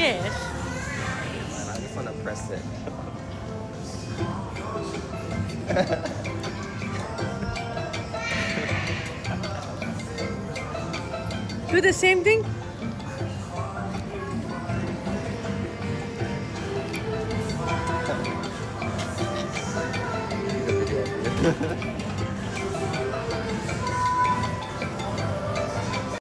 this. I just want to press it. Do the same thing. The video.